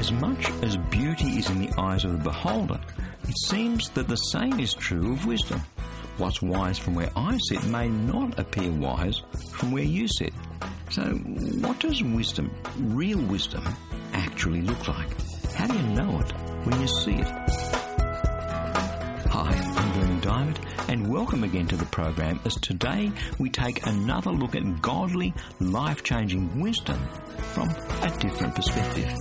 As much as beauty is in the eyes of the beholder, it seems that the same is true of wisdom. What's wise from where I sit may not appear wise from where you sit. So what does wisdom, real wisdom, actually look like? How do you know it when you see it? Hi, I'm Vernon Diamond, and welcome again to the program as today we take another look at godly, life-changing wisdom from a different perspective.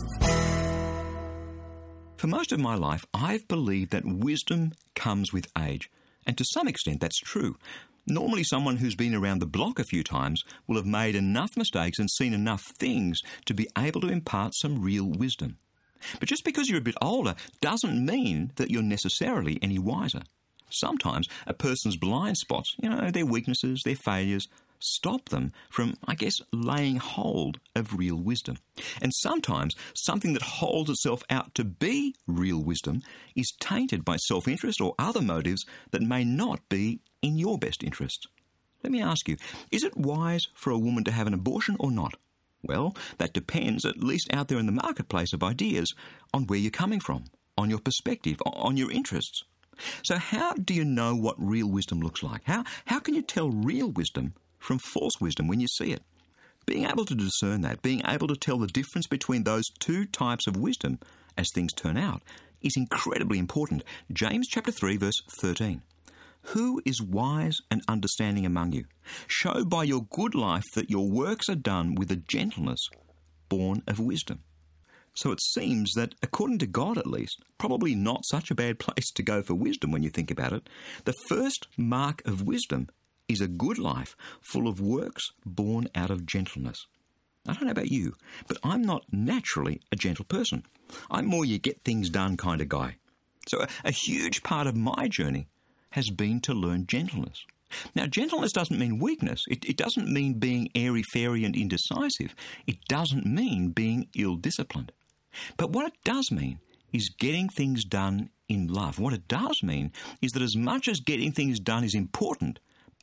For most of my life, I've believed that wisdom comes with age, and to some extent that's true. Normally someone who's been around the block a few times will have made enough mistakes and seen enough things to be able to impart some real wisdom. But just because you're a bit older doesn't mean that you're necessarily any wiser. Sometimes a person's blind spots, their weaknesses, their failures, stop them from, laying hold of real wisdom. And sometimes something that holds itself out to be real wisdom is tainted by self-interest or other motives that may not be in your best interests. Let me ask you, is it wise for a woman to have an abortion or not? Well, that depends, at least out there in the marketplace of ideas, on where you're coming from, on your perspective, on your interests. So how do you know what real wisdom looks like? How can you tell real wisdom from false wisdom when you see it? Being able to discern that, being able to tell the difference between those two types of wisdom as things turn out, is incredibly important. James chapter 3 verse 13. Who is wise and understanding among you? Show by your good life that your works are done with a gentleness born of wisdom. So it seems that, according to God at least, probably not such a bad place to go for wisdom when you think about it. The first mark of wisdom is a good life full of works born out of gentleness. I don't know about you, but I'm not naturally a gentle person. I'm more you get things done kind of guy. So a huge part of my journey has been to learn gentleness. Now, gentleness doesn't mean weakness. It doesn't mean being airy-fairy and indecisive. It doesn't mean being ill-disciplined. But what it does mean is getting things done in love. What it does mean is that as much as getting things done is important,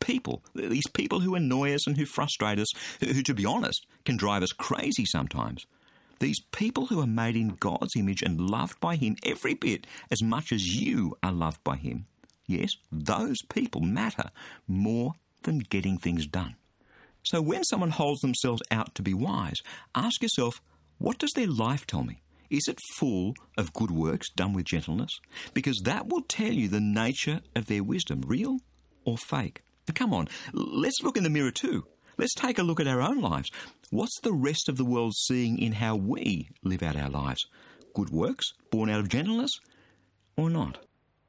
these people who annoy us and who frustrate us, who, to be honest, can drive us crazy sometimes, these people who are made in God's image and loved by Him every bit as much as you are loved by Him, yes, those people matter more than getting things done. So when someone holds themselves out to be wise, ask yourself, what does their life tell me? Is it full of good works done with gentleness? Because that will tell you the nature of their wisdom, real or fake. And come on, let's look in the mirror too. Let's take a look at our own lives. What's the rest of the world seeing in how we live out our lives? Good works born out of gentleness or not?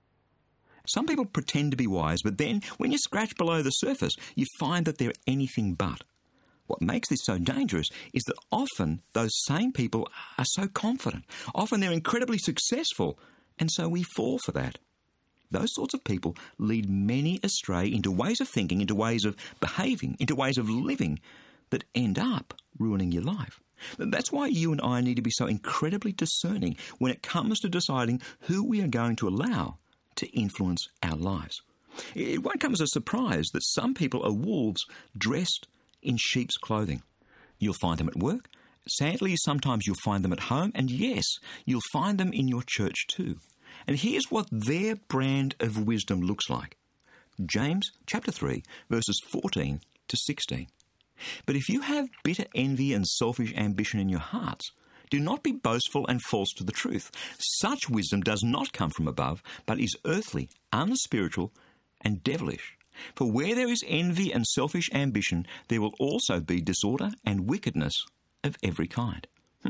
Some people pretend to be wise, but then when you scratch below the surface, you find that they're anything but. What makes this so dangerous is that often those same people are so confident. Often they're incredibly successful, and so we fall for that. Those sorts of people lead many astray into ways of thinking, into ways of behaving, into ways of living that end up ruining your life. That's why you and I need to be so incredibly discerning when it comes to deciding who we are going to allow to influence our lives. It won't come as a surprise that some people are wolves dressed in sheep's clothing. You'll find them at work. Sadly, sometimes you'll find them at home. And yes, you'll find them in your church too. And here's what their brand of wisdom looks like. James chapter 3, verses 14 to 16. But if you have bitter envy and selfish ambition in your hearts, do not be boastful and false to the truth. Such wisdom does not come from above, but is earthly, unspiritual, and devilish. For where there is envy and selfish ambition, there will also be disorder and wickedness of every kind.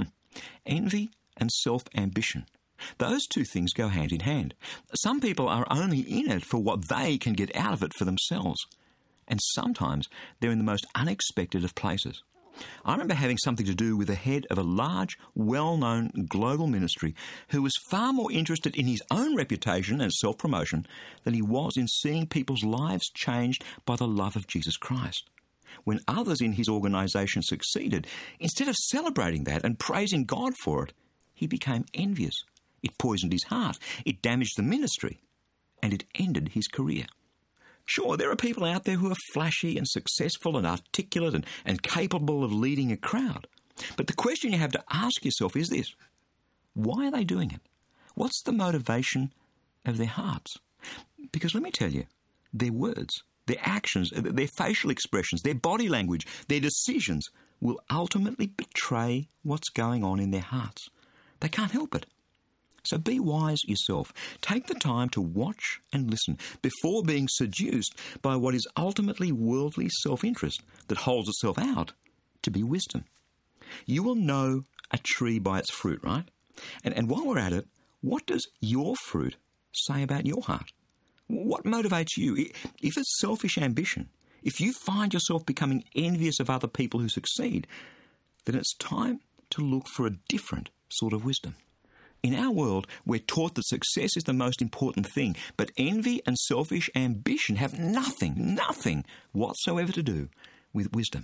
Envy and self-ambition. Those two things go hand in hand. Some people are only in it for what they can get out of it for themselves. And sometimes they're in the most unexpected of places. I remember having something to do with the head of a large, well-known global ministry who was far more interested in his own reputation and self-promotion than he was in seeing people's lives changed by the love of Jesus Christ. When others in his organisation succeeded, instead of celebrating that and praising God for it, he became envious. It poisoned his heart, it damaged the ministry, and it ended his career. Sure, there are people out there who are flashy and successful and articulate and capable of leading a crowd. But the question you have to ask yourself is this: Why are they doing it? What's the motivation of their hearts? Because let me tell you, their words, their actions, their facial expressions, their body language, their decisions will ultimately betray what's going on in their hearts. They can't help it. So be wise yourself. Take the time to watch and listen before being seduced by what is ultimately worldly self-interest that holds itself out to be wisdom. You will know a tree by its fruit, right? And while we're at it, what does your fruit say about your heart? What motivates you? If it's selfish ambition, if you find yourself becoming envious of other people who succeed, then it's time to look for a different sort of wisdom. In our world, we're taught that success is the most important thing, but envy and selfish ambition have nothing whatsoever to do with wisdom.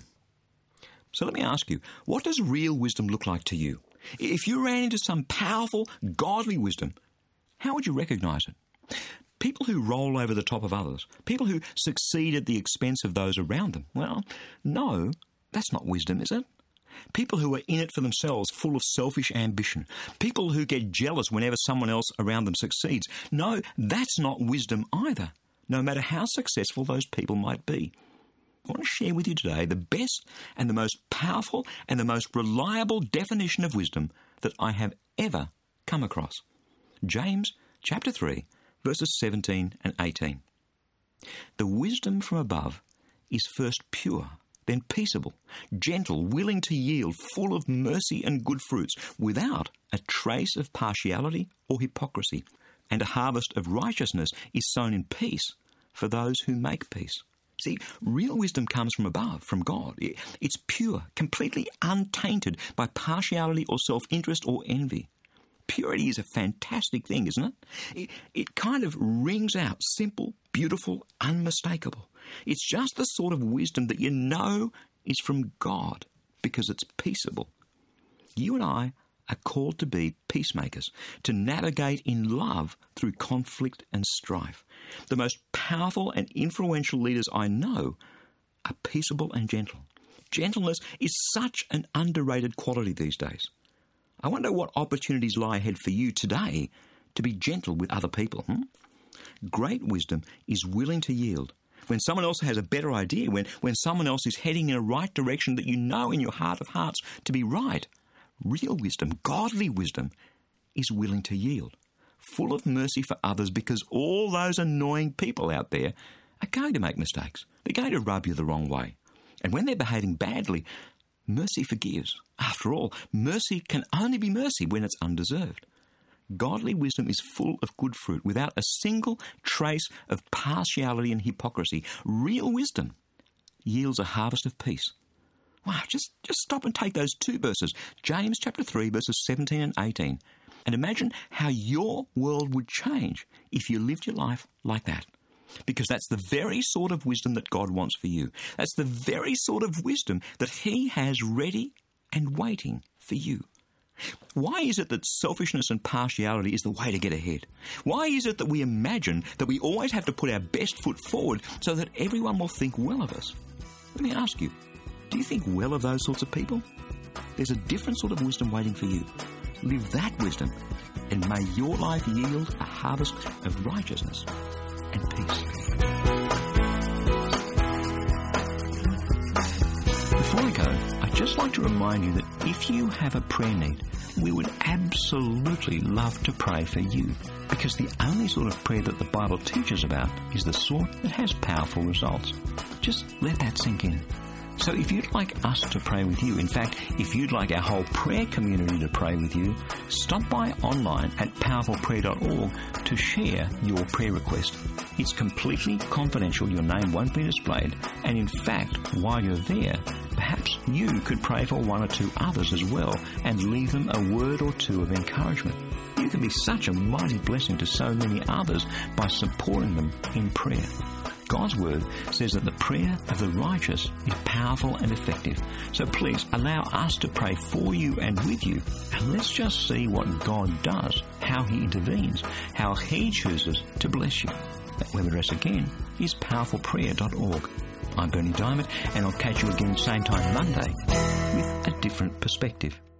So let me ask you, what does real wisdom look like to you? If you ran into some powerful, godly wisdom, how would you recognise it? People who roll over the top of others, people who succeed at the expense of those around them, well, no, that's not wisdom, is it? People who are in it for themselves, full of selfish ambition. People who get jealous whenever someone else around them succeeds. No, that's not wisdom either, no matter how successful those people might be. I want to share with you today the best and the most powerful and the most reliable definition of wisdom that I have ever come across. James chapter 3, verses 17 and 18. The wisdom from above is first pure, then peaceable, gentle, willing to yield, full of mercy and good fruits, without a trace of partiality or hypocrisy. And a harvest of righteousness is sown in peace for those who make peace. See, real wisdom comes from above, from God. It's pure, completely untainted by partiality or self-interest or envy. Purity is a fantastic thing, isn't it? It kind of rings out, simple, beautiful, unmistakable. It's just the sort of wisdom that you know is from God because it's peaceable. You and I are called to be peacemakers, to navigate in love through conflict and strife. The most powerful and influential leaders I know are peaceable and gentle. Gentleness is such an underrated quality these days. I wonder what opportunities lie ahead for you today to be gentle with other people. Great wisdom is willing to yield. When someone else has a better idea, when someone else is heading in a right direction that you know in your heart of hearts to be right, real wisdom, godly wisdom, is willing to yield, full of mercy for others, because all those annoying people out there are going to make mistakes. They're going to rub you the wrong way. And when they're behaving badly, mercy forgives. After all, mercy can only be mercy when it's undeserved. Godly wisdom is full of good fruit, without a single trace of partiality and hypocrisy. Real wisdom yields a harvest of peace. Wow, just stop and take those two verses, James chapter 3, verses 17 and 18, and imagine how your world would change if you lived your life like that. Because that's the very sort of wisdom that God wants for you. That's the very sort of wisdom that He has ready and waiting for you. Why is it that selfishness and partiality is the way to get ahead? Why is it that we imagine that we always have to put our best foot forward so that everyone will think well of us? Let me ask you, do you think well of those sorts of people? There's a different sort of wisdom waiting for you. Live that wisdom, and may your life yield a harvest of righteousness and peace. Before I go, I'd just like to remind you that if you have a prayer need, we would absolutely love to pray for you, because the only sort of prayer that the Bible teaches about is the sort that has powerful results. Just let that sink in. So if you'd like us to pray with you, in fact, if you'd like our whole prayer community to pray with you, stop by online at powerfulprayer.org to share your prayer request. It's completely confidential, your name won't be displayed, and in fact, while you're there, perhaps you could pray for one or two others as well and leave them a word or two of encouragement. You can be such a mighty blessing to so many others by supporting them in prayer. God's word says that the prayer of the righteous is powerful and effective. So please allow us to pray for you and with you, and let's just see what God does, how He intervenes, how He chooses to bless you. That web address again is powerfulprayer.org. I'm Berni Dymet, and I'll catch you again same time Monday with a different perspective.